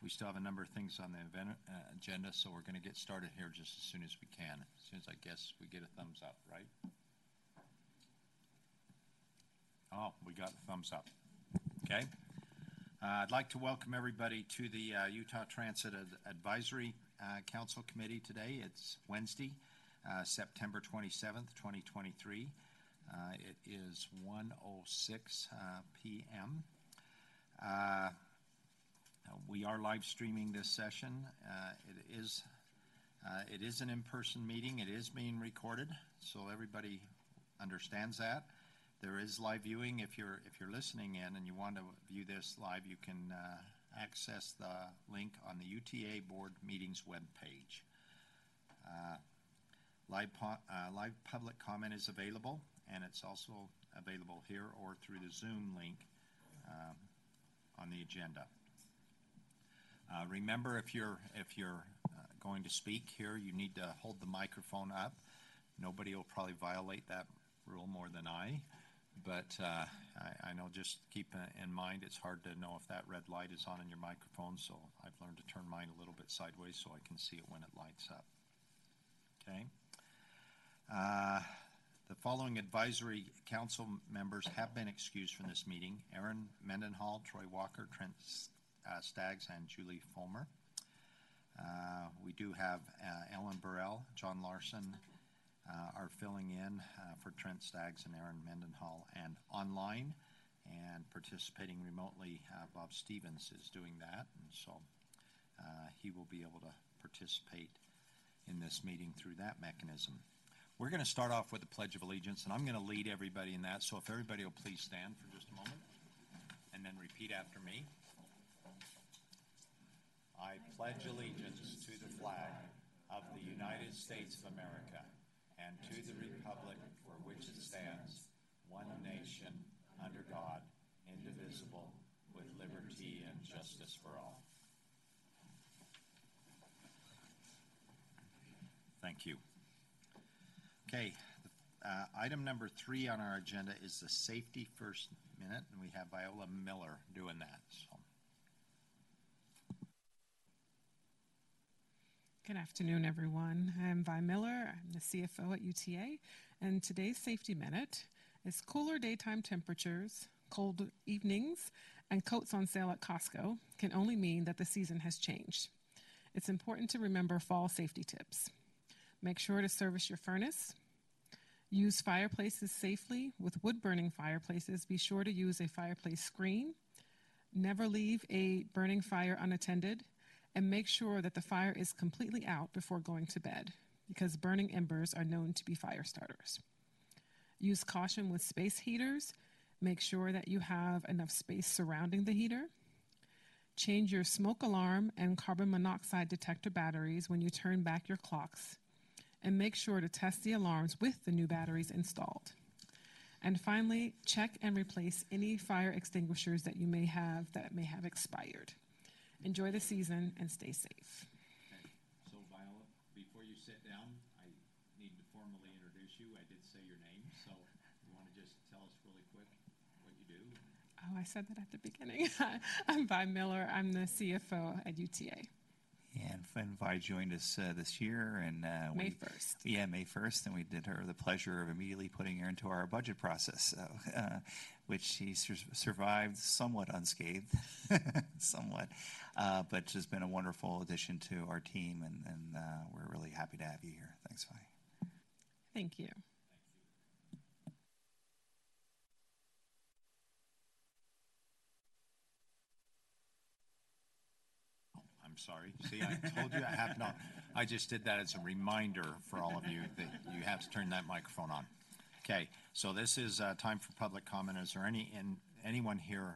We still have a number of things on the event agenda, so we're going to get started here just as soon as we can. As soon as I guess we get a thumbs up, right? Oh, we got a thumbs up. Okay. I'd like to welcome everybody to the Utah Transit Advisory Council Committee today. It's Wednesday, September 27th, 2023. It is 1:06 p.m. We are live streaming this session. It is an in-person meeting. It is being recorded, so everybody understands that. There is live viewing. If you're listening in and you want to view this live, you can access the link on the UTA Board Meetings webpage. Live public comment is available, and it's also available here or through the Zoom link on the agenda. Remember, if you're going to speak here, you need to hold the microphone up. Nobody will probably violate that rule more than I, but I know, just keep in mind it's hard to know if that red light is on in your microphone, so I've learned to turn mine a little bit sideways so I can see it when it lights up. Okay. The following advisory council members have been excused from this meeting: Aaron Mendenhall, Troy Walker, Trent Staggs, and Julie Fulmer. We do have Ellen Burrell, John Larson are filling in for Trent Staggs and Aaron Mendenhall, and online and participating remotely, Bob Stevens is doing that, and so he will be able to participate in this meeting through that mechanism. We're going to start off with the Pledge of Allegiance, and I'm going to lead everybody in that, so if everybody will please stand for just a moment and then repeat after me. I pledge allegiance to the flag of the United States of America and to the republic for which it stands, one nation, under God, indivisible, with liberty and justice for all. Thank you. Okay, item number 3 on our agenda is the Safety First Minute, and we have Viola Miller doing that. So. Good afternoon, everyone. I'm Vi Miller. I'm the CFO at UTA, and today's Safety Minute is cooler daytime temperatures, cold evenings, and coats on sale at Costco can only mean that the season has changed. It's important to remember fall safety tips. Make sure to service your furnace. Use fireplaces safely. With wood-burning fireplaces, be sure to use a fireplace screen. Never leave a burning fire unattended. And make sure that the fire is completely out before going to bed, because burning embers are known to be fire starters. Use caution with space heaters. Make sure that you have enough space surrounding the heater. Change your smoke alarm and carbon monoxide detector batteries when you turn back your clocks. And make sure to test the alarms with the new batteries installed. And finally, check and replace any fire extinguishers that you may have expired. Enjoy the season and stay safe. Okay. So, Viola, before you sit down, I need to formally introduce you. I did say your name, so you want to just tell us really quick what you do? Oh, I said that at the beginning. I'm Vi Miller. I'm the CFO at UTA. And Vi joined us this year, and May 1st. Yeah, May 1st, and we did her the pleasure of immediately putting her into our budget process, which she survived somewhat unscathed, somewhat, but has been a wonderful addition to our team, and we're really happy to have you here. Thanks, Vi. Thank you. I'm sorry. See, I told you I have not. I just did that as a reminder for all of you that you have to turn that microphone on. Okay, so this is time for public comment. Is there anyone here